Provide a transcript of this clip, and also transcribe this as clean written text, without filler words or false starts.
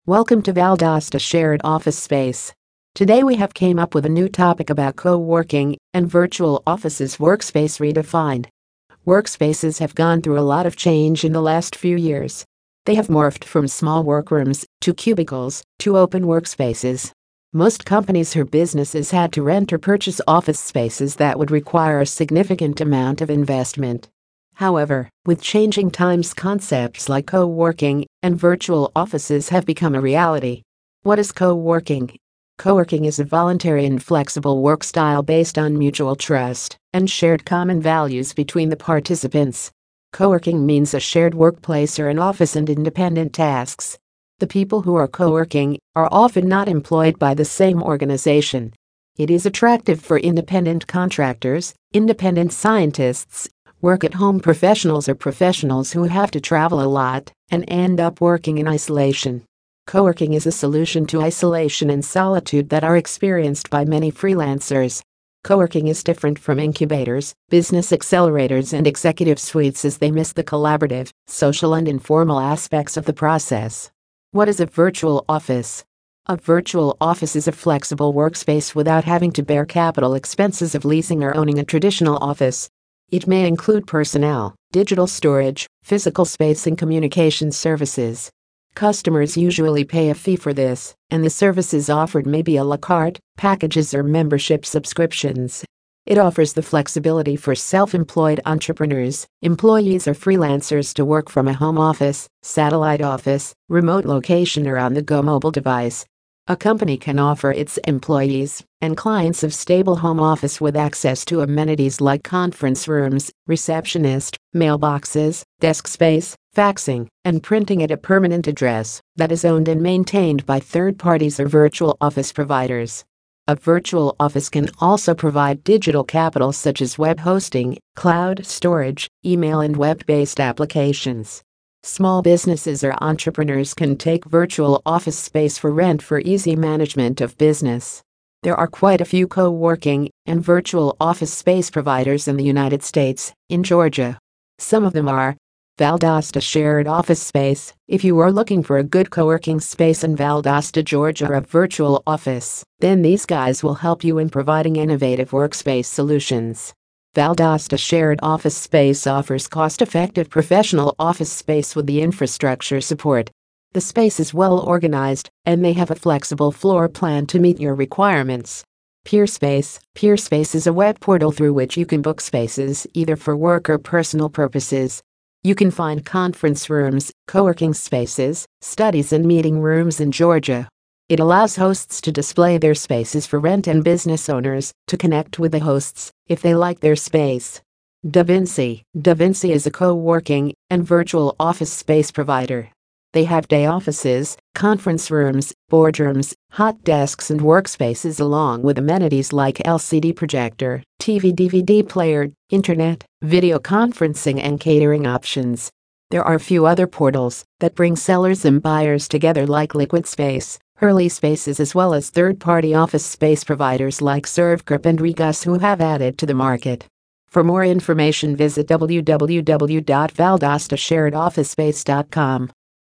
Welcome to Valdosta Shared Office Space. Today we have came up with a new topic about co-working and virtual offices workspace redefined. Workspaces have gone through a lot of change in the last few years. They have morphed from small workrooms to cubicles to open workspaces. Most companies or businesses had to rent or purchase office spaces that would require a significant amount of investment. However, with changing times, concepts like co-working and virtual offices have become a reality. What is co-working? Co-working is a voluntary and flexible work style based on mutual trust and shared common values between the participants. Co-working means a shared workplace or an office and independent tasks. The people who are co-working are often not employed by the same organization. It is attractive for independent contractors, independent scientists, work-at-home professionals or professionals who have to travel a lot and end up working in isolation. Co-working is a solution to isolation and solitude that are experienced by many freelancers. Co-working is different from incubators, business accelerators and executive suites as they miss the collaborative, social and informal aspects of the process. What is a virtual office? A virtual office is a flexible workspace without having to bear capital expenses of leasing or owning a traditional office. It may include personnel, digital storage, physical space and communication services. Customers usually pay a fee for this, and the services offered may be a la carte, packages or membership subscriptions. It offers the flexibility for self-employed entrepreneurs, employees or freelancers to work from a home office, satellite office, remote location or on-the-go mobile device. A company can offer its employees and clients a stable home office with access to amenities like conference rooms, receptionist, mailboxes, desk space, faxing, and printing at a permanent address that is owned and maintained by third parties or virtual office providers. A virtual office can also provide digital capital such as web hosting, cloud storage, email and web-based applications. Small businesses or entrepreneurs can take virtual office space for rent for easy management of business. There are quite a few co-working and virtual office space providers in the United States, in Georgia. Some of them are Valdosta Shared Office Space. If you are looking for a good co-working space in Valdosta, Georgia or a virtual office, then these guys will help you in providing innovative workspace solutions. Valdosta Shared Office Space offers cost-effective professional office space with the infrastructure support. The space is well organized, and they have a flexible floor plan to meet your requirements. Peerspace. Peerspace is a web portal through which you can book spaces either for work or personal purposes. You can find conference rooms, co-working spaces, studies and meeting rooms in Georgia. It allows hosts to display their spaces for rent and business owners to connect with the hosts if they like their space. DaVinci. DaVinci is a co-working and virtual office space provider. They have day offices, conference rooms, boardrooms, hot desks and workspaces along with amenities like LCD projector, TV DVD player, internet, video conferencing and catering options. There are a few other portals that bring sellers and buyers together like Liquid Space, Hurley Spaces as well as third-party office space providers like ServGroup and Regus who have added to the market. For more information visit www.valdostasharedofficespace.com.